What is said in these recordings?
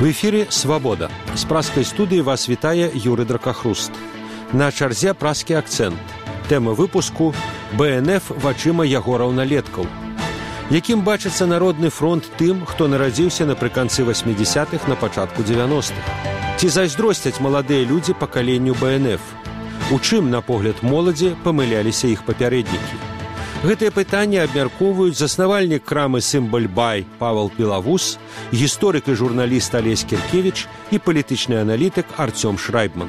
В эфире «Свобода». З праскай студыі вас вітае Юрый Дракахруст. На чарзе праскі акцэнт. Тэма выпуску «БНФ вачыма яго раўналеткаў». Якім бачыцца Народны фронт тым, хто нарадзіўся напрыканцы 80-х, на пачатку 90-х? Ці зайздросцяць маладыя людзі пакаленню БНФ? У чым, на погляд моладзі, памыляліся іх папярэднікі? Гэтыя пытанні абмяркоўваюць заснавальнік крамы «Сімбаль-Бай» Павел Белавус, гісторык і журналіст Алесь Кіркевіч і палітычны аналітык Артём Шрайбман.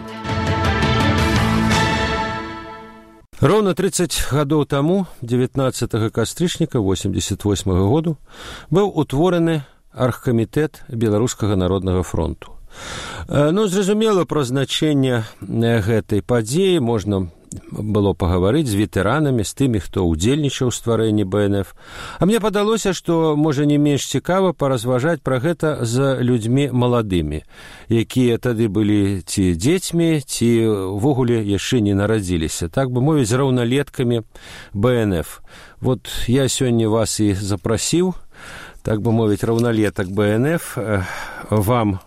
Роўна 30 гадоў таму, 19 кастрычніка 88 году, быў утвораны аргкамітэт Беларускага народнага фронту. Зразумела, пра значэнне гэтай падзеі можна было пагаварыць з ветэранамі, з тымі, хто ўдзельнічаў у стварэнні БНФ. А мне падалося, што, можа, не менш цікава паразважаць пра гэта з людзьмі маладымі, якія тады былі ці дзецьмі, ці ўвогуле яшчэ не нарадзіліся, так бы мовіць, з раўналеткамі БНФ. Вот я сёння вас і запрасіў, так бы мовіць, раўналетак БНФ. Вам,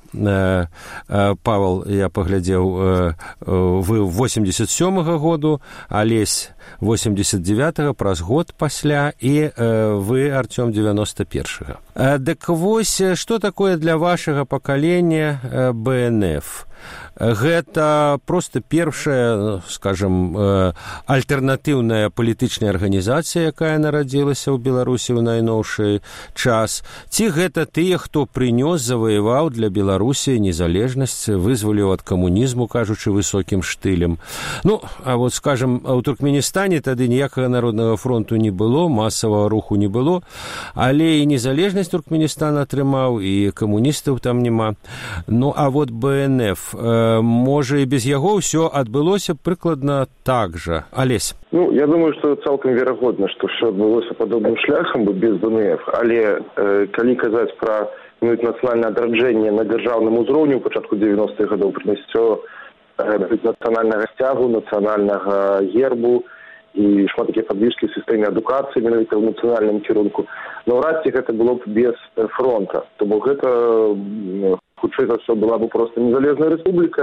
Павел, я паглядзеў, вы 87-го году, Алесь 89-го, праз год пасля, і вы, Артём, 91-го. Дык вось, што такое для вашага пакалення БНФ? Гэта проста першая, скажем, альтэрнатыўная палітычная арганізацыя, якая нарадзілася ў Беларусі ў найноўшы час. Ці гэта тыя, хто прынёс, заваяваў для Беларусі незалежнасць, вызваліў ад камунізму, кажучы высокім штылем. А вот, скажем, у Туркменістане тады ніякага народнага фронту не было, масавага руху не было, але і незалежнасць Туркменістан атрымаў, і камуністаў там няма. А вот БНФ, можа, і без яго ўсё адбылося прыкладна так жа. Алесь. Я думаю, што цалкам верагодна, што ўсё адбылося падобным шляхам, без БНФ, але калі казаць пра нацыянальнае адраджэнне на дзяржаўным узроўні ў пачатку 90-х гадоў, прыняццё нацыянальнага сцягу, нацыянальнага гербу і шмат такія падвижкі ў сістэме адукацыі менавіта ў нацыянальным кірунку, наўрад ці гэта было б без фронта. То бок гэта, хутчэй за ўсё, была б проста незалежная рэспубліка,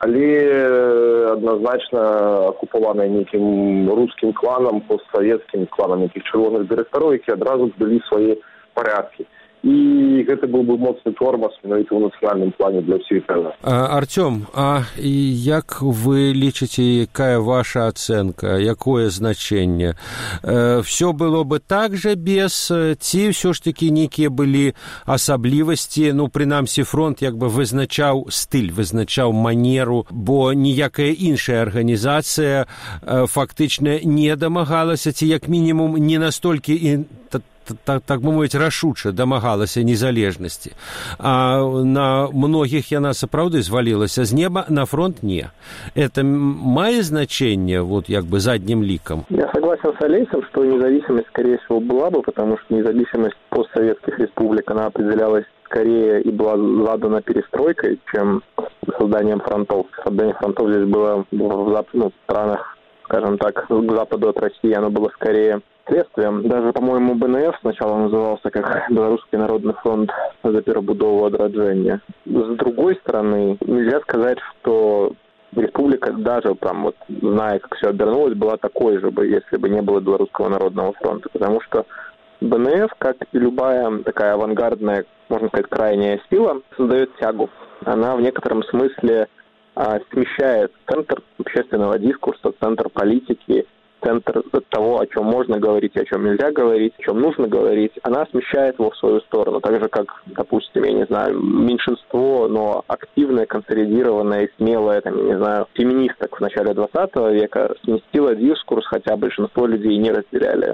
але адназначна акупаваная нейкім рускім кланам, постсавецкім кланам нейкіх чырвоных дырэктароў, які адразу здалі свае парядкі. І гэта быў бы моцны тормоз менавіта ў нацыянальным плане для ўсіх ветэранаў. Артём, а як вы лічыце, якая ваша ацэнка, якое значэнне? Всё было бы так жа без, ці ўсё ж такі нейкія былі асаблівасці, прынамсі фронт як бы вызначаў стыль, вызначаў манеру, бо ніякая іншая арганізацыя фактычна не дамагалася, ці як мінімум не настолькі так бы мовіць, рашуча дамагалася незалежнасці. А на многіх яна сапраўды звалілася з неба, на фронт не. Это мае значение, вот як бы задним ликом? Я согласен с Олесем, что независимость, скорее всего, была бы, потому что независимость постсоветских республик, она определялась скорее и была задана перестройкой, чем созданием фронтов. Создание фронтов здесь было в странах, скажем так, к западу от России, оно было скорее следствием. Даже, по-моему, БНФ сначала назывался как Белорусский народный фронт за перебудову адраджэння. С другой стороны, нельзя сказать, что республика, даже зная, как все обернулось, была такой же, если бы не было Белорусского народного фронта. Потому что БНФ, как и любая такая авангардная, можно сказать, крайняя сила, создает тягу. Она в некотором смысле смещает центр общественного дискурса, центр политики, центр того, о чем можно говорить, о чем нельзя говорить, о чем нужно говорить, она смещает его в свою сторону. Так же, как, допустим, меньшинство, но активное, консолидированное и смелое, феминисток в начале 20 века сместило дискурс, хотя большинство людей не разделяли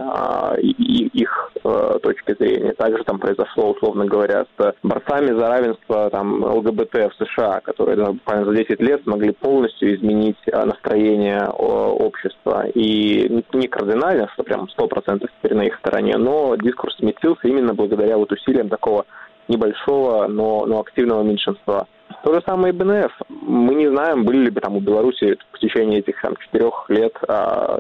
их точки зрения. Также произошло, условно говоря, с борцами за равенство ЛГБТ в США, которые буквально за 10 лет смогли полностью изменить настроение общества. И не кардинально, что прям 100% теперь на их стороне, но дискурс сместился именно благодаря усилиям такого небольшого, но активного меньшинства. То же самое и БНФ. Мы не знаем, были ли бы у Беларуси в течение этих 4 лет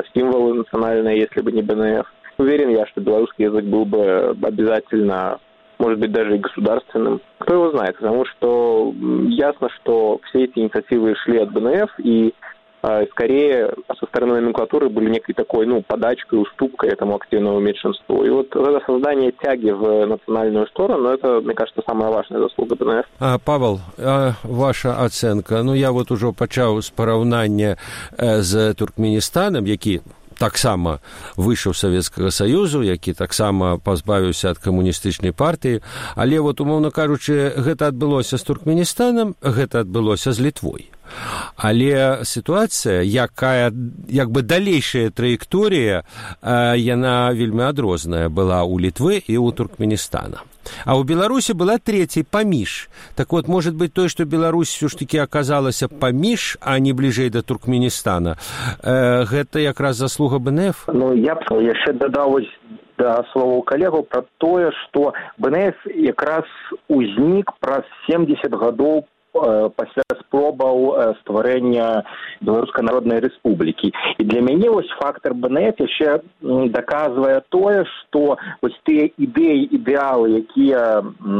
символы национальные, если бы не БНФ. Уверен я, что белорусский язык был бы обязательно может быть, даже и государственным. Кто его знает, потому что ясно, что все эти инициативы шли от БНФ, и скорее со стороны номенклатуры были некой такой, подачкой, уступкой этому активному меньшинству. И вот это создание тяги в национальную сторону, это, мне кажется, самая важная заслуга БНФ. Павел, ваша оценка? Я вот уже пачаў з параўнання з Туркменістанам, які таксама выйшаў з Савецкага Саюзу, які таксама пазбавіўся ад камуністычнай партыі, але вот, умоўна кажучы, гэта адбылося з Туркменістанам, гэта адбылося з Літвой. Але сітуацыя, якая, далейшая траекторія, яна вельмі адрозная была ў Літвы і ў Туркменістана. А ў Беларусі была трэцяй паміж. Так вот, может быть, тое, што Беларусь все ж таки аказалася паміж, а не бліжэй да Туркменістана, гэта якраз заслуга БНФ? Я б яшчэ дадаў да словаў калегаў пра тое, што БНФ якраз узнік праз 70 гадоў пасля спробаў стварэння Беларускай Народнай Рэспублікі. І для мяне фактар БНФ яшчэ даказвае тое, што тыя ідэі, ідэалы, якія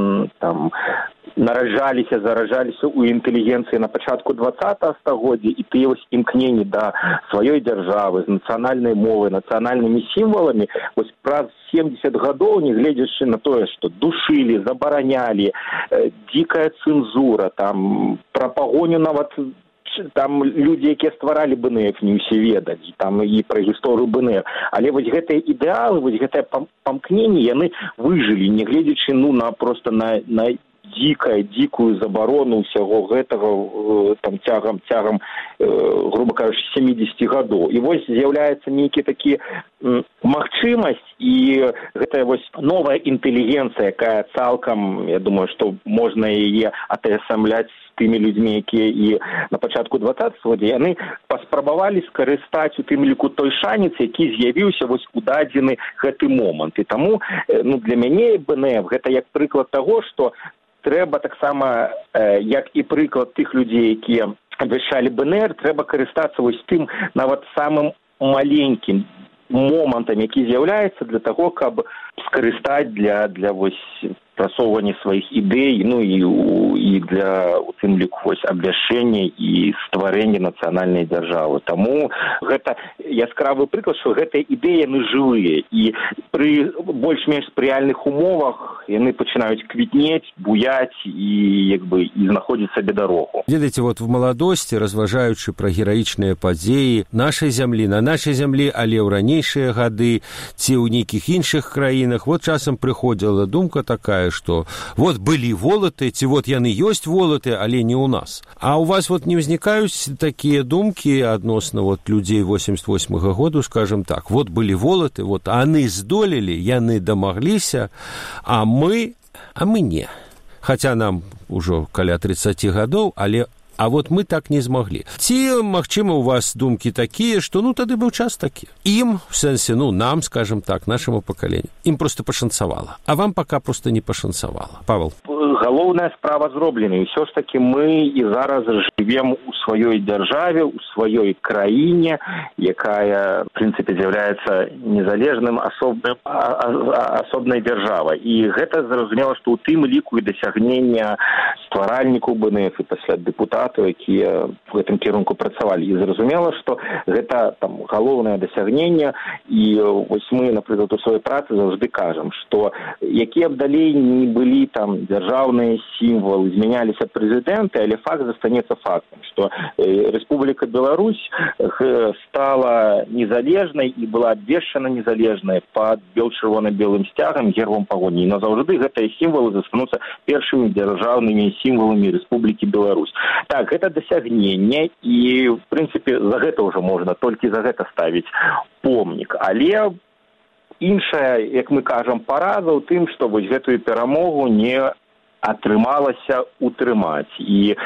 заражаліся ў інтэлігенцыі на пачатку 20-го стагоддзя, і тыя імкненні да сваёй дзяржавы з нацыянальнай мовай, нацыянальнымі сімваламі, праз 70 гадоў, не гледзячы на тое, што душылі, забаранялі, дзікая цэнзура, пра пагоню нават людзі, якія стваралі БНФ, не ўсе ведалі, і пра гісторыю БНФ. Але гэтыя ідэалы, гэтыя памкненні, яны выжылі, не гледзячы на дзікую забарону ўсяго гэтага цягам, грубо кажучы, 70 гадоў. І з'яўляецца нейкі такі магчымасць, і гэтая новая інтэлігенцыя, якая цалкам, я думаю, што можна яе атаясамляць з тымі людзьмі, якія і на пачатку 20-го стагоддзя, яны паспрабавалі скарыстаць у тым ліку той шанец, які з'явіўся у дадзены гэты момант. І таму для мяне БНФ гэта як прыклад таго, што трэба таксама, як і прыклад тых людзей, якія абвяшчалі БНР, трэба карыстацца тым нават самым маленькім момантам, які з'яўляецца для таго, каб скарыстаць для прасоўвання сваіх ідэй, і для, у тым ліку, абвяшчэння і стварэння нацыянальнай дзяржавы. Таму гэта яскравы прыклад, што гэтыя ідэі, яны жывыя, і пры больш-менш спрыяльных умовах яны пачынаюць квітнець, буяць і знаходзіць сабе дарогу. Ведаеце, в маладосці, разважаючы пра гераічныя падзеі нашай зямлі, на нашай зямлі, але ў ранейшыя гады, ці ў нейкіх іншых краінах, часам прыходзіла думка такая, што былі волаты, ці яны ёсць волаты, але не ў нас. А ў вас не ўзнікаюць такія думкі адносна людзей 88-го году, скажем так, былі волаты, яны здолелі, яны дамагліся, а мы не. Хаця нам ужо каля 30 гадоў, але мы так не змаглі. Ці, магчыма, у вас думкі такія, што тады быў час такі. Ім, в сэнсе, нам, скажем так, нашаму пакаленню, ім проста пашанцавала. А вам пока проста не пашанцавала. Павел. Галоўная справа зроблена. І ўсё ж такі мы і зараз жывем у сваёй дзяржаве, у сваёй краіне, якая, в прынцыпе, з'яўляецца незалежным асобнай дзяржавай. І гэта зразумела, што ў тым ліку і дасягнення стваральнікаў БНФ і пасля дэпутатаў, якія в гэтым кірунку працавалі. І зразумела, што гэта галоўнае дасягненне. І мы, напрыклад, у сваёй працы заўжды кажам, што якія б далей не былі дзяржаўныя сімвалы, змяняліся прэзідэнты, але факт застанецца фактам, што Рэспубліка Беларусь стала незалежнай і была абвешчана незалежнай пад чырвона-белым сцягам, гербам пагоні. І назаўжды гэтыя сімвалы застануцца першымі дзяржаўнымі сімваламі Рэспублікі Беларусь. Так, гэта дасягненне, і, в прынцыпе, за гэта ўжо можна толькі за гэта ставіць помнік. Але іншая, як мы кажам, параза ў тым, што гэтую перамогу не атрымалася утрымаць. І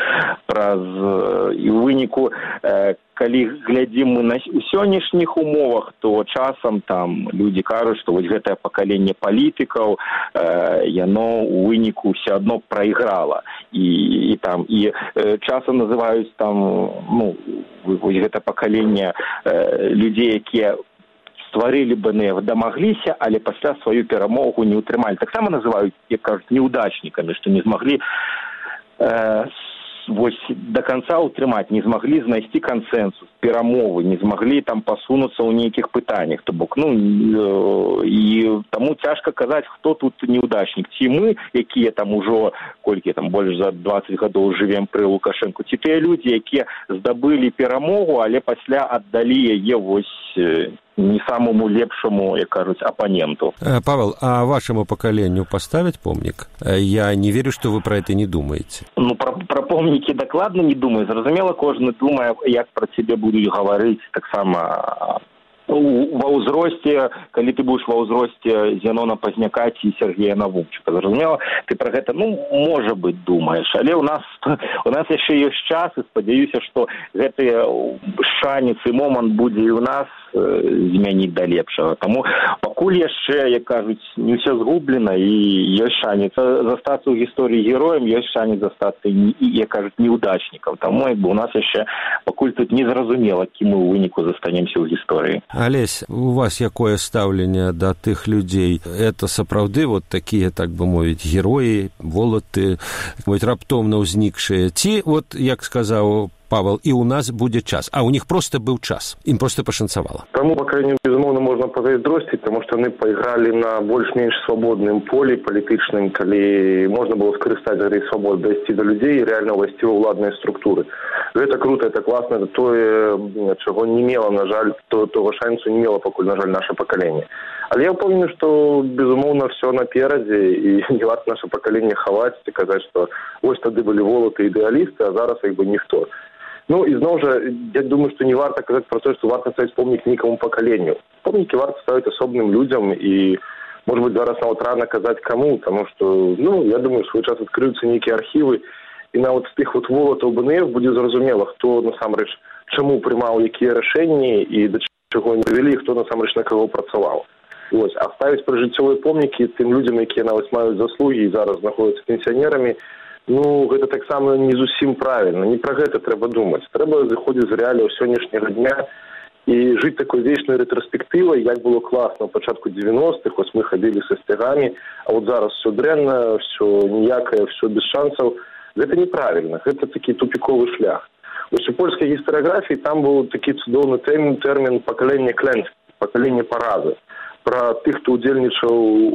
ў выніку, калі глядзім мы у сённяшніх умовах, то часам людзі кажуць, што гэтае пакаленне палітыкаў, яно ў выніку ўсё адно прайграла. І часам называюць гэта пакаленне людзей, якія стварылі БНФ, дамагліся, але пасля сваю перамогу не ўтрымалі. Таксама называюць, як кажуць, неудачнікамі, што не змаглі до конца утрымаць, не змаглі знайсці кансенсус, перамовы, не змаглі там пасунуцца ў нейкіх пытаннях. То бок, і таму цяжка казаць, хто тут неудачнік. Ці мы, якія там ужо, колькі там больш за 20 гадоў жывем пры Лукашэнку, ці тыя людзі, якія здабылі перамогу, але пасля аддалі яе не самому лепшему, як кажуць, оппоненту. Павел, а вашему поколению поставить помник? Я не верю, что вы про это не думаете. Про помнікі дакладна не думаю. Зразумела, кожны думае, як про цябе будуць гаварыць, таксама ва ўзросце, калі ты будзеш ва ўзросце Зенона Пазняка ці Сергея Навумчыка. Зразумела, ты про гэта, можа быць, думаеш, але у нас яшчэ ёсць час, і спадзяюся, што гэты шанец і момант будзе і ў нас змяніць да лепшага. Таму пакуль яшчэ, як кажуць, не ўсё згублена, і ёсць шанец застацца ў гісторыі героем, ёсць шанец застацца, як кажуць, неудачнікам. Таму у нас яшчэ пакуль тут не зразумела, кім мы ў выніку застанемся ў гісторыі. Алесь, у вас якое стаўленне да тых людзей? Это сапраўды вот такія, так бы мовіць, героі, волаты, раптоўна ўзнікшыя? Ці, вот, як сказаў Павел, и у нас будет час. А у них просто был час. Им просто пошанцевало. Тому поколению, безумовно, можно позайздросить, потому что они поиграли на больш-менш свободном поле політичном, коли можно было скористать этой свободы, дойти до людей и реально ввести в владные структуры. Это круто, это классно, это то, чего не имело, на жаль, того шансу не имело, пока, на жаль, наше поколение. Але я помню, что, безумовно, все напереди, и не варто наше поколение ховать и сказать, что ось тады были волоты идеалисты, а зараз их бы ніхто. И знову же, я думаю, что не варто казать про то, что варто ставить помник некому поколению. Помники варто ставить особным людям, и, может быть, зараз нават рано казать кому, потому что, я думаю, в свой час открыются некие архивы, и на вот тых вот волотов БНФ будет зразумело, хто насамрэч чему приймав які рішення і до чого не привели, хто насамрэч на кого працював. Ось, а ставить прижиттєві помніки тим людям, які навіть мають заслуги і зараз знаходяться пенсіонерами, гэта так само не зусім правильно. Не про гэта треба думати. Треба заходити з реаліїв сьогоднішнього дня і жити такою вічною ретроспективою, як було класно в початку 90-х, ось ми ходили со стягами, а от зараз все дрянно, все ніяке, все без шансів. Гэта неправильно, гэта такий тупиковий шлях. Ось у польській історіографії там був такий цудовний термін «покоління клянське», «покоління парази». Про тых, хто удзельнічаў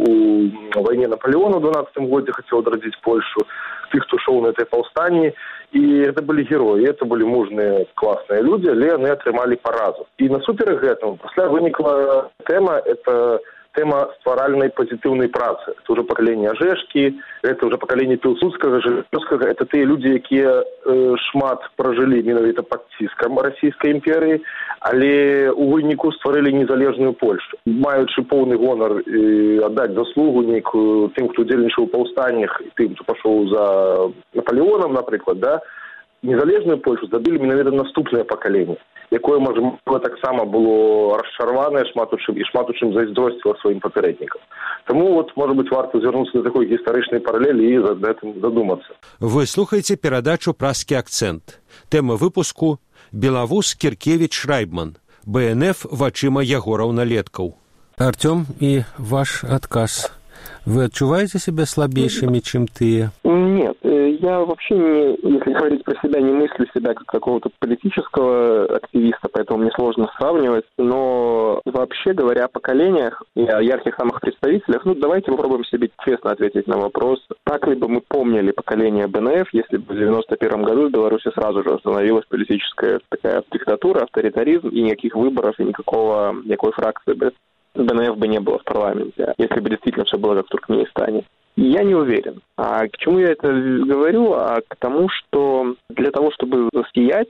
у войне Наполеона в 12 годзе, хотел одрадзіць Польшу, тых, хто шоў на этой паўстанні. І это былі героі, это былі мужныя, класныя людзі, але яны атрымалі паразу. І насуперак гэтаму пасля вынікла тэма, это тема стваральнай пазітыўнай працы. Это уже пакаленне Ажэшкі, это уже пакаленне Пілсудскага, Жэлёзкага, это тыя людзі, якія шмат пражылі менавіта пад ціскам расійскай імперыі, але у выніку стварылі незалежную Польшу. Маючы поўны гонар аддаць заслугу нейкую тым, хто удзельнічаў у паўстаннях, і тым, хто пашоў за Наполеонам, напрыклад, незалежную Польшу здабылі менавіта наступнае пакаленне, якое, можа, таксама было расчарванае шмат у чым зайздросціла сваім папярэднікам. Таму, можа быць, варта звярнуцца да такой гістарычнай паралелі і за гэтым задумацца. Вы слухаеце перадачу «Празкі акцэнт». Тэма выпуску «Белавуз Кіркевіч-Шрайбман. БНФ вачыма Ягораў-Налеткаў». Артём, и ваш отказ. Вы отчуваете себя слабейшими, чем ты? Нет, я вообще, если говорить про себя, не мыслю себя как какого-то политического активиста, поэтому мне сложно сравнивать. Но вообще говоря о поколениях и о ярких самых представителях, давайте попробуем себе честно ответить на вопрос, так ли бы мы помнили поколение БНФ, если бы в 91 году в Беларуси сразу же установилась политическая такая диктатура, авторитаризм, и никаких выборов, и никакой фракции БНФ бы не было в парламенте, если бы действительно все было как в Туркменистане. Я не уверен. А к чему я это говорю? А к тому, что для того, чтобы засиять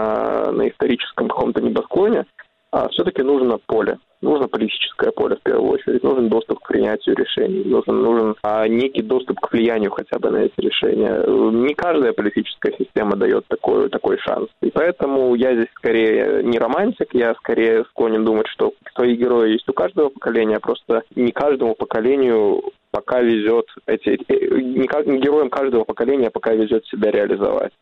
на историческом каком-то небосклоне, все-таки нужно поле. Нужно политическое поле в первую очередь. Нужен доступ к принятию решений. Нужен некий доступ к влиянию хотя бы на эти решения. Не каждая политическая система дает такой шанс. И поэтому я здесь скорее не романтик, я скорее склонен думать, что свои герои есть у каждого поколения, просто не каждому поколению пока везет героям каждого поколения пока везет себя реализовать.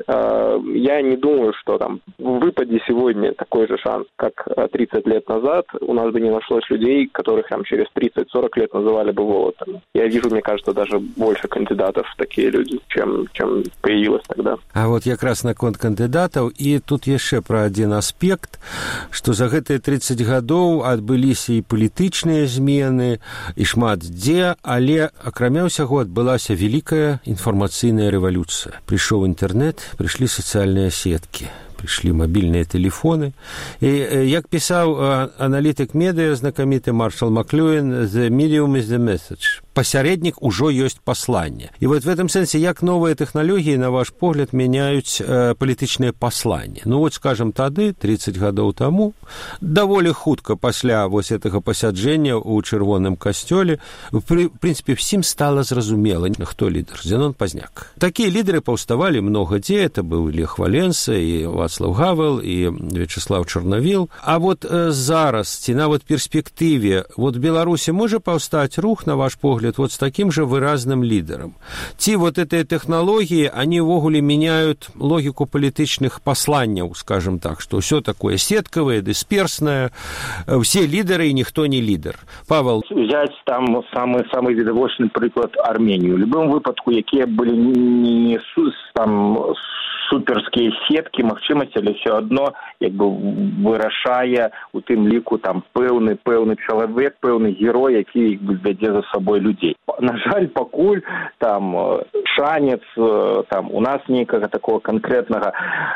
Я не думаю, что там в выпаде сегодня такой же шанс, как 30 лет назад, у нас бы не нашлось людей, которых там через 30-40 лет называли бы Волотом. Я вижу, мне кажется, даже больше кандидатов в такие люди, чем появилось тогда. А вот якраз наконт кандидатаў, і тут яшчэ пра адзін аспект, што за гэтыя 30 гадоў адбыліся і палітычныя змены, і шмат дзе, але акрамя ўсяго адбылася вялікая інфармацыйная рэвалюцыя. Прыйшоў інтэрнэт, прыйшлі сацыяльныя сеткі, прыйшлі мабільныя тэлефоны. І як пісаў аналітык медыа знакаміты Маршал Маклюэн, «The medium is the message». Пасярэднік ужо ёсць пасланне. І вот в этом сэнсе, як новыя тэхналогіі, на ваш погляд, мяняюць палітычнае пасланне. Ну вот, скажем, тады, 30 гадоў таму, даволі хутка пасля вось гэтага пасяджэння ў чырвоным касцёле, в прынцыпе, всім стала зразумела, хто лідар. Зенон Пазняк. Такія лідары паўставалі многа дзе, это быў Лех Валенса, і Вацлаў Гавел, і Вячеслав Чорнавіл. А вот зараз, ці нават перспектыве, вот Беларусі можа паўстаць рух, на ваш погляд, вот с таким же выразным лидером. Те вот эти технологии, они ввогуле меняют логику политичных посланий, скажем так, что все такое сетковое, дисперсное, все лидеры и никто не лидер. Павел. Взять там самый видовочный приклад Армению. В любом выпадку, якія были не там суперские сетки, магчымасці, але все одно як бы вырашае у тым ліку там пэўны чалавек, пэўны герой, які вядзе за сабой людзей. На жаль, пакуль там шанец там у нас нейкага такого конкретнага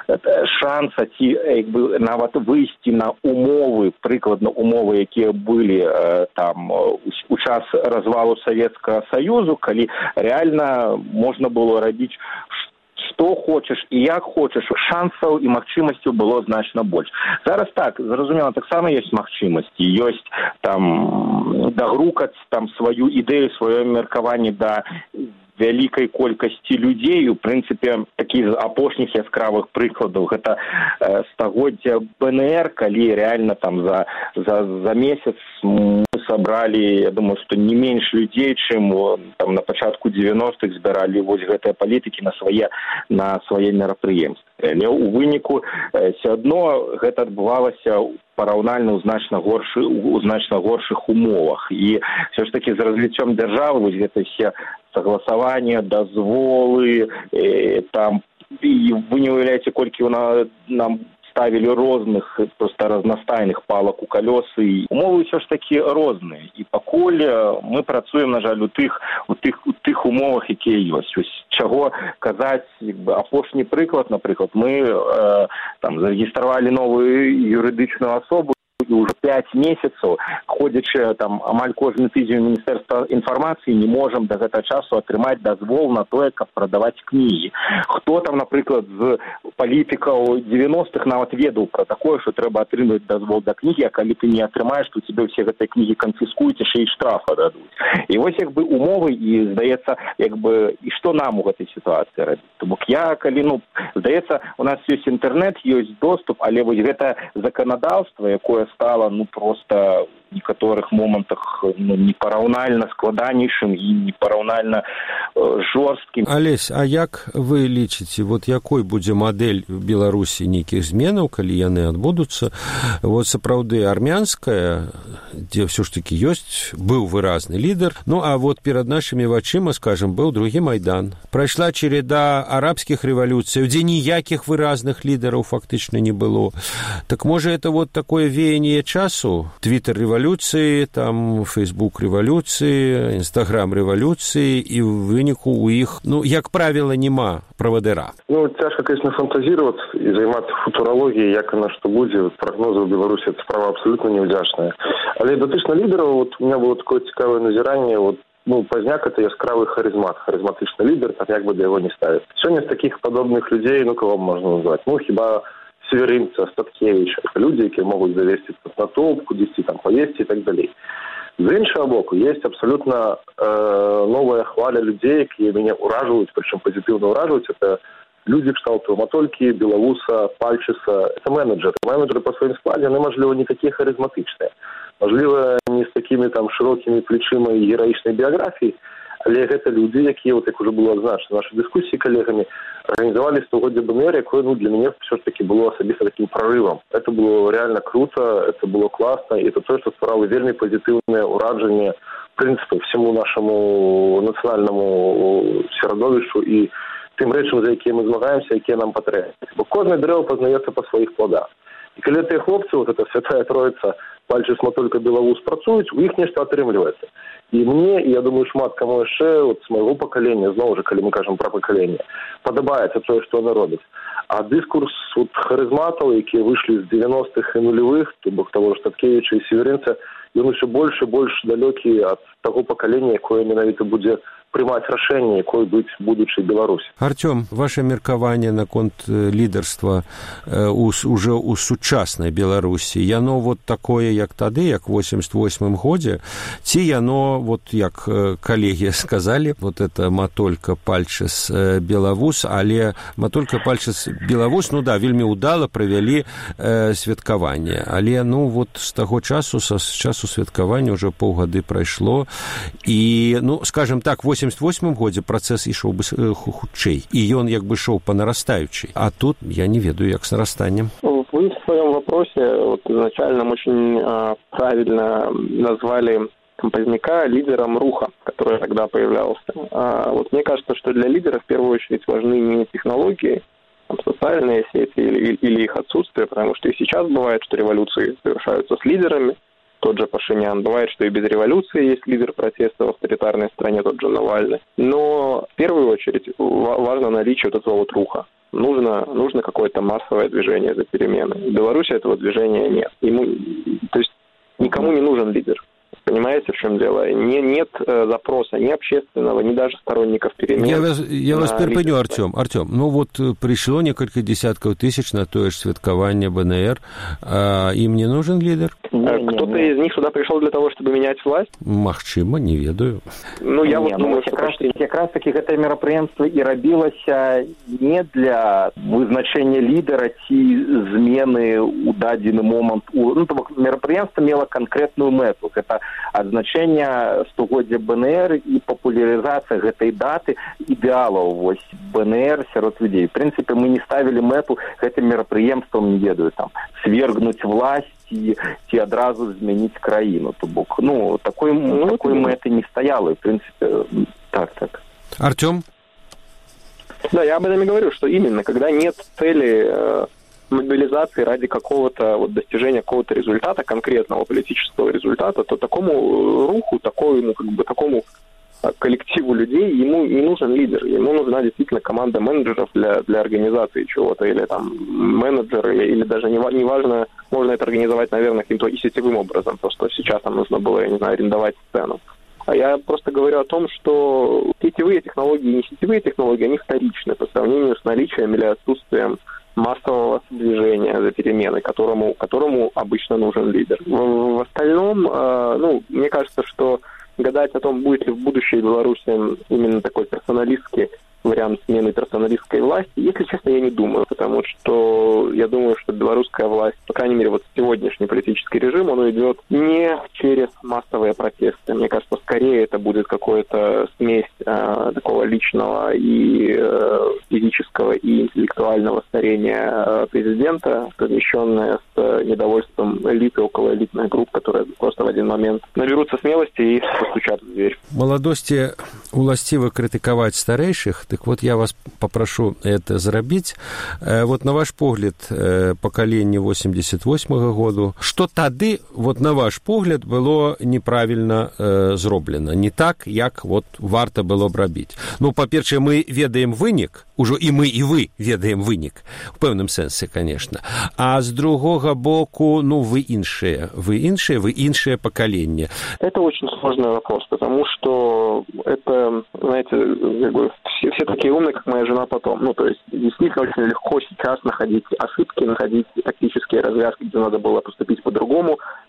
шанса ці як бы нават выйсці на умовы, прыкладна умовы, якія былі там у час развалу Савецкага Саюзу, калі реально можна было рабіць што хочаш і як хочаш, шансаў і магчымасцяў было значна больш. Зараз так, зразумела, таксама ёсць магчымасці, ёсць там дагрукаць там сваю ідэю, сваё меркаванне да вялікай колькасці людзей. У прынцыпе, такі з апошніх яскравых прыкладаў гэта стагоддзя БНР, калі реально там за месяц мы сабралі, я думаю, што не менш людзей, чым там на пачатку 90-х збіралі вось гэтыя палітыкі на свае мерапрыемствы. Але ў выніку все адно гэта адбывалася параўнальна ў значна горшых умовах. І все ж таки з развіццём дзяржавы вось гэта все согласования, дозволы, там, и вы не уявляете, колькі нам ставили розных, просто разнастайных палак у колёсы. І умовы все ж таки розныя. І пакуль мы працуем, на жаль, у тых умовах, якія ёсць. Ось чаго казаць, апошні прыклад, напрыклад, мы там зарэгістравалі новую юрыдычную асобу, і уже 5 месяцаў, ходзячы там амаль кожны тыдзень Міністэрства інфармацыі, не можам да гэтага часу атрымаць дазвол на тое, каб прадаваць кнігі. Хто там, напрыклад, з палітыкаў 90-х нават ведаў пра такое, што трэба атрымаць дазвол да кнігі, а калі ты не атрымаеш, то тебе ўсе гэтыя кнігі канфіскуюць і ще і штрафа дадуць. І вось як бы умовы, і здаецца, як бы і што нам у гэтай сітуацыі рабіць. То бок здаецца, у нас ёсць інтэрнэт, ёсць доступ, але вось гэта заканадаўства, якое стало, просто в некоторых моментах непараўнальна складанейшым і непараўнальна жорсткім. Алесь, а як вы лічыце, вот якой будзе мадэль в Беларусі нейкіх зменаў, калі яны адбудуцца? Вот сапраўды армянская, дзе ўсё ж таки быў выразны лідар, ну а вот перад нашымі вачыма, скажем, быў другі Майдан. Прайшла череда арабскіх рэвалюцыяў, дзе ніякіх выразных лідараў фактычна не было. Так можа это вот такое веяние часу? Твиттер рэвалюцыі, там Фейсбук рэвалюцыі, Інстаграм рэвалюцыі, і ў выніку у іх, як правіла, няма правадыра. Цяжка, конечно, фантазировать и заниматься футурологией, як она что будет. Прогнозы в Беларуси это справа абсолютно неудачная. Але датычна лідараў, вот у меня было такое цікавое назирание, Пазняк это яскравый харизматичный лидер, так як бы да его не ставить. Сегодня с таких подобных людей, кого можно назвать? Хіба Северинца, Статкевич, это люди, які могут завести натоўп, кудысьці там повесці и так далее. З іншага боку, есть абсолютно новая хваля людей, якія мяне уражваюць, причем позитивно уражваюць. Это люди кшталту Матолькі, Белоуса, Пальчиса. Это менеджеры. Менеджеры по своим складе, они, можливо, не такие харизматичные. Можливо, не с такими там широкими плечима и героичной биографией, Але гэта людзі, якія, як уже было адзначана нашай дыскусіі калегамі, арганізавалі 100-годдзе БНР, якое для мяне все ж таки было асабіста таким прорывом. Это было реально круто, это было классно, и это то, что створало вельмі позитивное уражение, в принципе, всему нашему национальному середовищу и тем речам, за якія мы змагаемся, якія нам патрэбны. Бо кожне дрэво пазнаецца па сваіх плодах. І калі тыя хлопцы, вот эта святая троица, Пальчыс, Матолька, Белавус працуюць, у іх нешта атрымліваецца. І мне, і я думаю, шмат каму яшчэ з майго пакалення, зноў жа, калі мы кажам пра пакаленне, падабаецца тое, што яны робяць. А дыскурс харызматаў, якія выйшлі з 90-х і нулевых, то бок таго ж Таткевіча і Северынца, ён усё больш і больш далёкі ад таго пакалення, якое менавіта будзе прымаць рашэнне, якой быць будучай Беларусі. Артём, ваше меркаванне наконт лідарства уже ў сучаснай Беларусі, яно вот такое, як тады, як у 88-м годзе, ці яно, вот як калегі сказалі, вот это Матолька, Пальчыс, Белавус, але Матолька, Пальчыс, Белавус, ну да, вельмі удала правялі святкаванне, але ну вот з таго часу, з часу святкавання ўжо паўгады прайшло, і, ну, скажем так, 88-м годзе працэс ішоў бы хутчэй, і ён як бы шоў па нарастаючай. А тут я не ведаю, як с нарастаннем. Вы в своем вопросе вот, изначально очень правильно назвали Поздняка лидером руха, который тогда появлялся. Вот мне кажется, что для лидера в первую очередь важны не технологии, социальные сети или их отсутствие, потому что и сейчас бывает, что революции совершаются с лидерами, тот же Пашинян. Бывает, что и без революции есть лидер протеста в авторитарной стране, тот же Навальный. Но в первую очередь важно наличие вот этого вот руха. Нужно какое-то массовое движение за перемены. В Беларуси этого движения нет. То есть никому не нужен лидер. Понимаете, в чем дело? Нет запроса ни общественного, ни даже сторонников перемен. Я вас перепыню, Артём. Ну вот пришло несколько десятков тысяч на то же святкаванне БНР. Им не нужен лидер? Кто-то из них сюда пришел для того, чтобы менять власть? Магчыма, не ведаю. Ну, я вот думаю, что якраз таки гэта мерапрыемства і рабілася не для вызначэння лідара ці змены ў дадзены момант. Ну, то бок мерапрыемства мела канкрэтную мэту. Гэта адзначэнне 100-годдзя БНР і папулярызацыя гэтай даты ідэалаў вось БНР сярод людзей. В прынцыпе, мы не ставілі мэту гэтым мерапрыемствам, не ведаю, там, свергнуць власць ці адразу змяніць краіну. То бок, ну, такой мэты не стаяла. И, в принципе, так. Артём? Да, я об этом и говорю, что именно, когда нет цели мобилизации ради какого-то вот достижения какого-то результата, конкретного политического результата, то такому руху, такому коллективу людей ему не нужен лидер, ему нужна действительно команда менеджеров для организации чего-то, или там менеджеры, или даже неважно, можно это организовать, наверное, каким-то и сетевым образом, просто сейчас там нужно было, я не знаю, арендовать сцену. А я просто говорю о том, что сетевые технологии и не сетевые технологии, они вторичны по сравнению с наличием или отсутствием массового движения за перемены, которому обычно нужен лидер. В остальном, мне кажется, что гадать о том, будет ли в будущей Беларуси именно такой персоналистский вариант смены персоналистской власти, если честно, я не думаю, потому что я думаю, что белорусская власть, по крайней мере, вот сегодняшний политический режим, он идет не через массовые протесты. Мне кажется, скорее это будет какая-то смесь такого личного и физического и интеллектуального старения президента, совмещенное с недовольством элиты, околоэлитных групп, которые просто в один момент наберутся смелости и постучат в дверь. Маладосці уласціва крытыкаваць старэйшых. Так вот, я вас попрошу это зрабіць. Вот на ваш погляд, пакаленне 88-го году, што тады, вот на ваш погляд, было неправільна зроблена, не так, як вот варта было б рабіць. Ну, па-першае, мы ведаем вынік, ужо і мы, і вы ведаем вынік, в пэўным сэнсе, конечно. А з другога боку, ну, вы іншае пакаленне. Это очень сложный вопрос, потому что это, знаете, как бы все такие умные, как моя жена потом. Ну, то есть, действительно, очень легко сейчас находить ошибки, находить тактические развязки, где надо было поступить по-другому.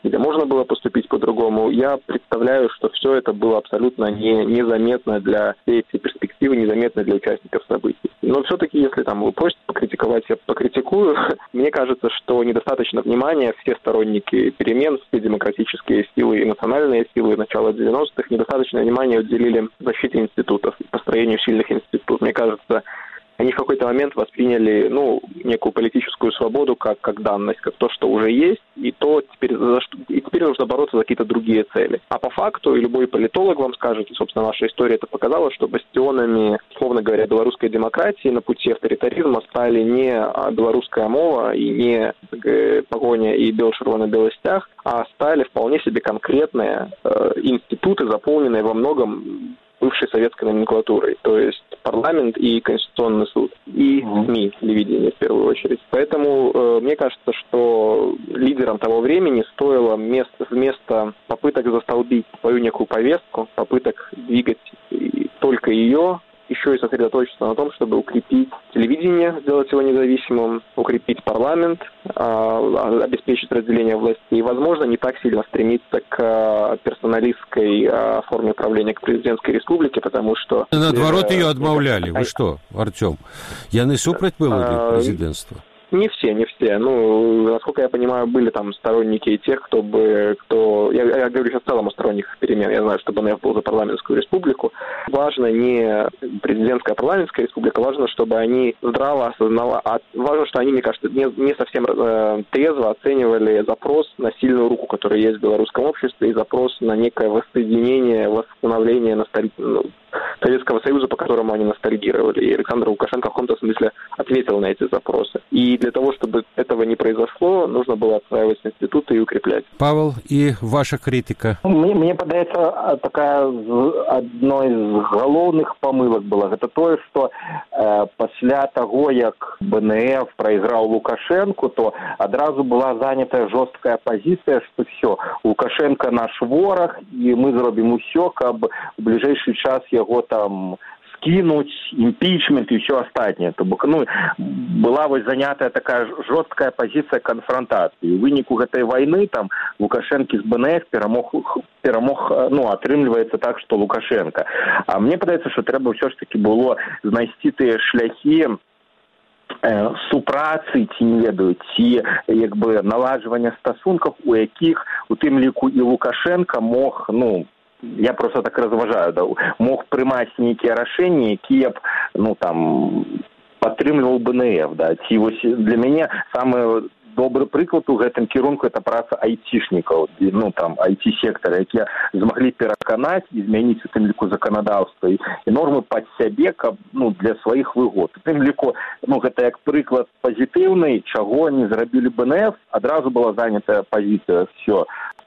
где можно было поступить по-другому. Я представляю, что все это было абсолютно незаметно для всей этой перспективы, незаметно для участников событий. Но все-таки, если там вы просите покритиковать, я покритикую. Мне кажется, что недостаточно внимания, все сторонники перемен, все демократические силы и национальные силы начала 90-х, недостаточно внимания уделили защите институтов, построению сильных институтов. Мне кажется, они в какой-то момент восприняли, некую политическую свободу как данность, как то, что уже есть, и теперь нужно бороться за какие-то другие цели. А по факту, и любой политолог вам скажет, и, собственно, наша история это показала, что бастионами, условно говоря, белорусской демократии на пути авторитаризма стали не белорусская мова и не погоня и бело-червоно-белый стяг, а стали вполне себе конкретные институты, заполненные во многом бывшей советской номенклатурой, то есть парламент и Конституционный суд, и СМИ, телевидение в первую очередь. Поэтому мне кажется, что лидерам того времени стоило вместо попыток застолбить свою некую повестку, попыток двигать только ее, еще и сосредоточиться на том, чтобы укрепить телевидение, сделать его независимым, укрепить парламент, обеспечить разделение власти и, возможно, не так сильно стремиться к персоналистской форме управления, к президентской республике, потому что... Наоборот, ее отмовляли. Вы что, Артем? Яны супраць было президентства? Не все. Насколько я понимаю, были там сторонники тех, я говорю сейчас в целом о сторонниках перемен. Я знаю, что БНФ был за парламентскую республику. Важно не президентская парламентская республика, важно, чтобы они здраво осознавали, важно, что они, мне кажется, не совсем трезво оценивали запрос на сильную руку, которая есть в белорусском обществе, и запрос на некое воссоединение, восстановление Советского Союза, по которому они ностальгировали. И Александр Лукашенко в каком-то смысле ответил на эти запросы. И для того, чтобы этого не произошло, нужно было отстраивать институты и укреплять. Павел, и ваша критика? Мне падаецца такая одной из головных помылок была. Это то, что после того, как БНФ проиграл Лукашенко, то одразу была занята жесткая позиция, что все, Лукашенко наш ворог, и мы зробим усё, каб в ближайший час его там скинуть, импичмент и все остальное. То была занятая такая жесткая позиция конфронтации. В выніку этой войны там Лукашенко с БНФ перемог, отрымліваецца так, что Лукашенко. А мне падаецца, что треба все ж таки было знайсці тыя шляхи супрацы, ці не ведаю, ці наладжвання стасункаў, у якіх у тым ліку і Лукашенко мог, я просто так разважаю, мог прымаць нейкія рашэнні, якія б, падтрымліваў БНФ, ці для мяне самы добры прыклад у гэтым кірунку это праца айцішнікаў, айці-сектара, якія змаглі пераканаць і змяніць у тым ліку заканадаўства і нормы пад сябе, каб для сваіх выгод. У тым ліку гэта як прыклад пазітыўны, чаго не зрабілі БНФ, адразу была занятая пазіцыя, все,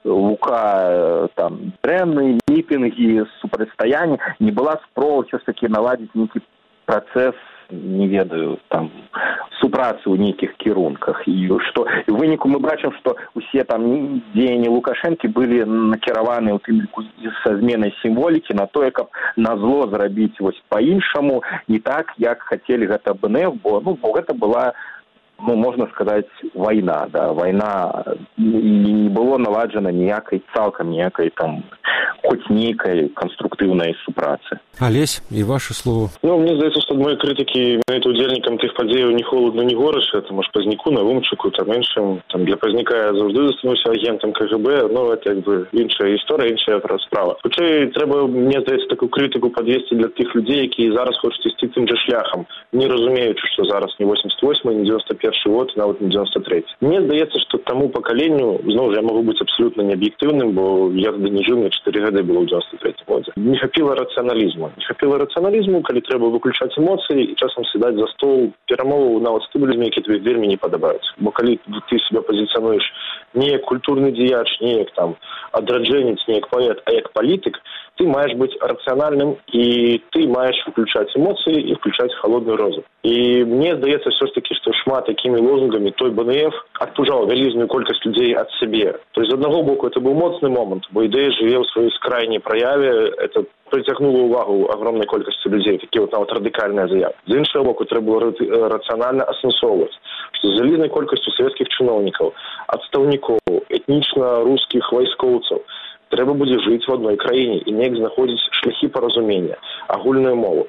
Лука, дрэнны, мітынгі, супрацьстаянні, не была спроба ўсё ж таки наладзіць нейкі працэс, не ведаю, супрацы ў нейкіх кірунках. І ў выніку мы бачым, што усе дзеянні Лукашэнкі былі накіраваны ў тым ліку са зменай сімволікі на тое, каб назло зрабіць па-іншаму, не так, як хацелі гэта БНФ, бо гэта была, можно сказать, война, война, не было наладжена цалкам ніякай хоть нейкай конструктивной супрацы. Олесь, и ваше слово. Мне здаецца, што ад моей крытыкі удзельнікам тых падзеяў ні холодна, ні горача, там аж Пазнюку, Навумчыку, іншым. Для Пазняка я заўжды застануся агентам КГБ, это іншая гісторыя, іншая справа. Хутчэй, трэба, мне здаецца, такую крытыку падвесці для тых людзей, якія зараз хочуць ісці тым жа шляхам, не разумеючы, што зараз не 88-й, не 91-й год, нават не 93-й. Мне здаецца, што таму пакаленню, зноў жа, я магу быць абсалютна неаб'ектыўным, бо я тады не жыў, мне 4 гады было ў 93-м годзе. Не хапіла рацыяналізму. Не хапіла рацыяналізму, калі трэба выключаць эмоцыі і часам сядаць за стол перамоваў нават з тымі людзьмі, якія тебе вельмі не падабаюцца. Бо калі ты себя пазіцыянуеш не як культурны дзеяч, не як адраджэнец, не як паэт, а як палітык, ты маешь быть рациональным, и ты маешь включать эмоции и включать холодный розум. И мне здаецца все ж таки, что шмат такими лозунгами той БНФ адпужаў вялізную колькасць людей от себе. То есть, з одного боку, это был моцны момент, бо ідэя жыве ў сваёй скрайняй праяве, это притягнуло увагу огромной колькасці людей, такие вот нават радикальные заявы. З іншого боку, треба было рационально асэнсоўваць, что з вялізнай колькасцю советских чиновников, адстаўнікоў, этнічна русских вайскоўцаў трэба будзе жыць в одной краіне і неяк знаходзіць шляхі паразумення, агульную мову.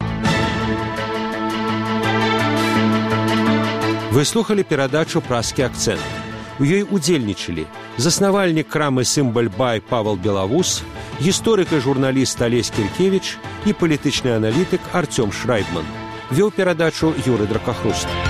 Вы слухали перадачу «Празкі акцэнт». У ёй удзельнічалі заснавальнік крамы «Сімбаль-бай» Павел Белавус, гісторык і журналіст Алесь Кіркевіч і палітычны аналітык Артём Шрайбман. Вёў перадачу Юрый Дракахруст.